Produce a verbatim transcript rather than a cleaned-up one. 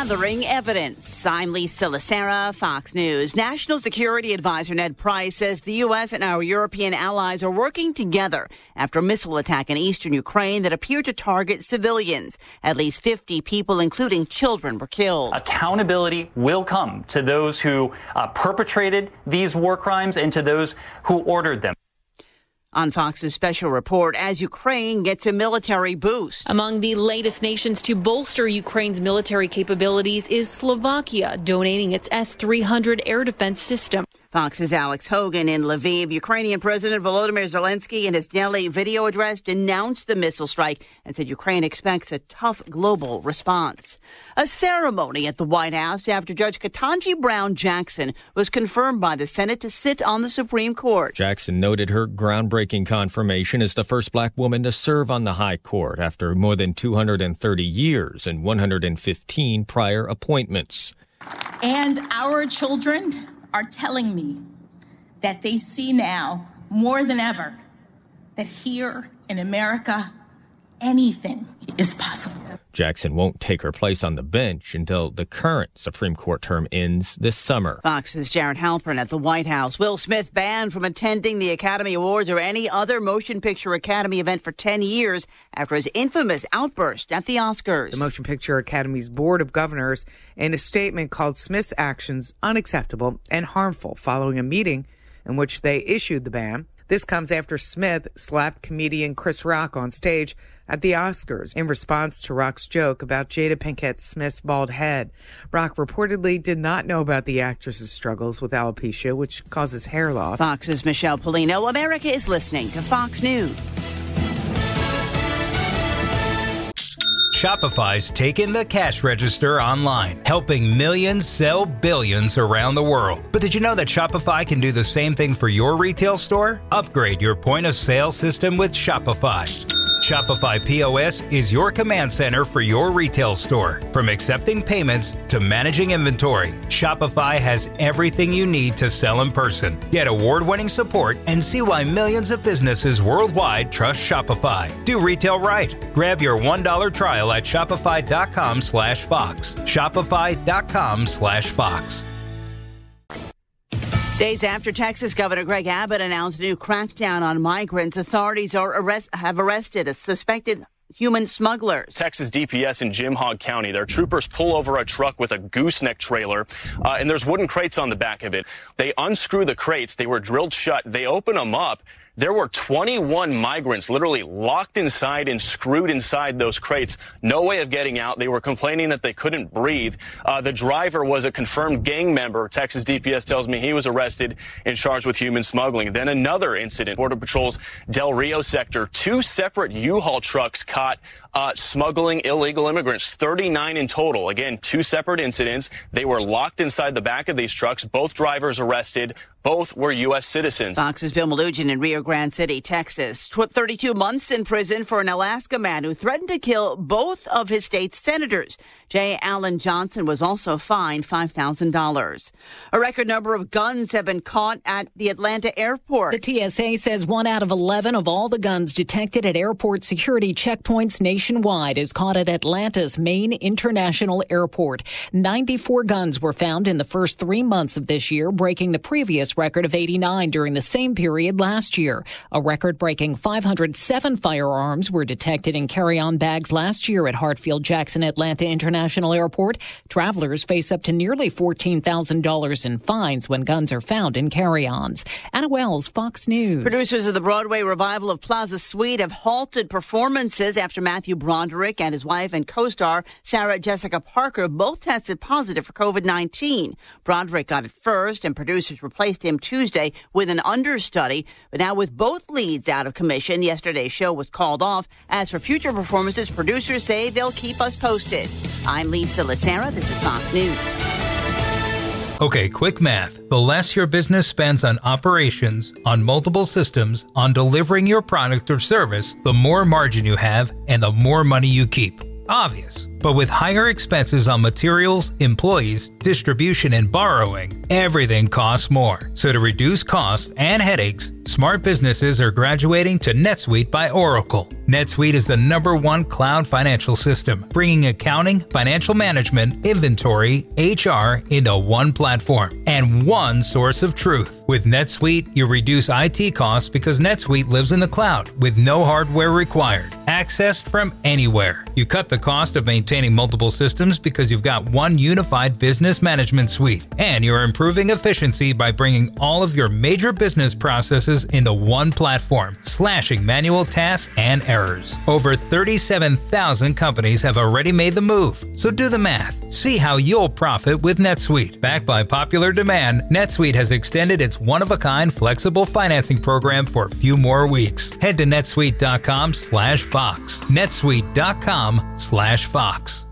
gathering evidence. I'm Lisa Lacera, Fox News. National Security Advisor Ned Price says the U S and our European allies are working together after a missile attack in eastern Ukraine that appeared to target civilians. At least fifty people, including children, were killed. Accountability will come to those who uh, perpetrated these war crimes and to those who ordered them. On Fox's special report, as Ukraine gets a military boost. Among the latest nations to bolster Ukraine's military capabilities is Slovakia, donating its S three hundred air defense system. Fox's Alex Hogan in Lviv. Ukrainian President Volodymyr Zelensky in his daily video address denounced the missile strike and said Ukraine expects a tough global response. A ceremony at the White House after Judge Ketanji Brown Jackson was confirmed by the Senate to sit on the Supreme Court. Jackson noted her groundbreaking confirmation as the first black woman to serve on the High Court after more than two hundred thirty years and one hundred fifteen prior appointments. And our children are telling me that they see now more than ever that here in America, anything is possible. Jackson won't take her place on the bench until the current Supreme Court term ends this summer. Fox's Jared Halpern at the White House. Will Smith banned from attending the Academy Awards or any other Motion Picture Academy event for ten years after his infamous outburst at the Oscars. The Motion Picture Academy's Board of Governors in a statement called Smith's actions unacceptable and harmful following a meeting in which they issued the ban. This comes after Smith slapped comedian Chris Rock on stage at the Oscars in response to Rock's joke about Jada Pinkett Smith's bald head. Rock reportedly did not know about the actress's struggles with alopecia, which causes hair loss. Fox's Michelle Polino. America is listening to Fox News. Shopify's taken the cash register online, helping millions sell billions around the world. But did you know that Shopify can do the same thing for your retail store? Upgrade your point of sale system with Shopify. Shopify P O S is your command center for your retail store. From accepting payments to managing inventory, Shopify has everything you need to sell in person. Get award-winning support and see why millions of businesses worldwide trust Shopify. Do retail right. Grab your one dollar trial at shopify.com slash Fox. Shopify.com slash Fox. Days after Texas Governor Greg Abbott announced a new crackdown on migrants, authorities are arrest, have arrested a suspected human smugglers. Texas D P S in Jim Hogg County. Their troopers pull over a truck with a gooseneck trailer, uh, and there's wooden crates on the back of it. They unscrew the crates. They were drilled shut. They open them up. There were twenty-one migrants literally locked inside and screwed inside those crates. No way of getting out. They were complaining that they couldn't breathe. Uh, the driver was a confirmed gang member. Texas D P S tells me he was arrested and charged with human smuggling. Then another incident. Border Patrol's Del Rio sector. Two separate U-Haul trucks caught uh, smuggling illegal immigrants. thirty-nine in total. Again, two separate incidents. They were locked inside the back of these trucks. Both drivers arrested. Both were U S citizens. Fox's Bill Malugin in Rio Grande City, Texas. thirty-two months in prison for an Alaska man who threatened to kill both of his state's senators. J. Allen Johnson was also fined five thousand dollars. A record number of guns have been caught at the Atlanta airport. The T S A says one out of eleven of all the guns detected at airport security checkpoints nationwide is caught at Atlanta's main international airport. ninety-four guns were found in the first three months of this year, breaking the previous record of eighty-nine during the same period last year. A record-breaking five hundred seven firearms were detected in carry-on bags last year at Hartfield-Jackson Atlanta International Airport. Travelers face up to nearly fourteen thousand dollars in fines when guns are found in carry-ons. Anna Wells, Fox News. Producers of the Broadway revival of Plaza Suite have halted performances after Matthew Broderick and his wife and co-star Sarah Jessica Parker both tested positive for COVID nineteen. Broderick got it first, and producers replaced him Tuesday with an understudy. But now with both leads out of commission, yesterday's show was called off. As for future performances, producers say they'll keep us posted. I'm Lisa Lacera. This is Fox News. Okay, quick math. The less your business spends on operations, on multiple systems, on delivering your product or service, the more margin you have and the more money you keep. Obvious. But with higher expenses on materials, employees, distribution, and borrowing, everything costs more. So to reduce costs and headaches, smart businesses are graduating to NetSuite by Oracle. NetSuite is the number one cloud financial system, bringing accounting, financial management, inventory, H R into one platform and one source of truth. With NetSuite, you reduce I T costs because NetSuite lives in the cloud with no hardware required, accessed from anywhere. You cut the cost of maintaining multiple systems because you've got one unified business management suite, and you're improving efficiency by bringing all of your major business processes into one platform, slashing manual tasks and errors. Over thirty-seven thousand companies have already made the move, so do the math. See how you'll profit with NetSuite. Backed by popular demand, NetSuite has extended its one-of-a-kind flexible financing program for a few more weeks. Head to netsuite dot com slash Fox. netsuite dot com slash Fox.